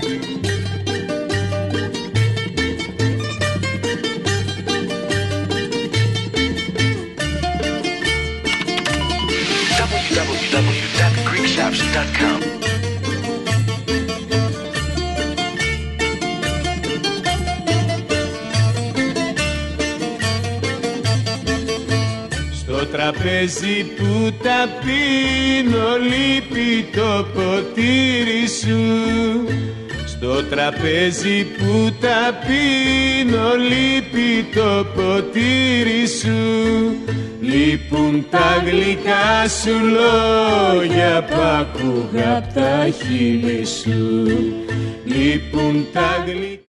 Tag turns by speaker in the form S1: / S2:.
S1: www.greekshops.com.
S2: Στο τραπέζι που τα πίνω λείπει το ποτήρι σου. Στο τραπέζι που τα πίνω λείπει το ποτήρι σου. Λείπουν τα γλυκά σου λόγια που άκουγα απ' τα χείλη σου. Λείπουν τα γλυκά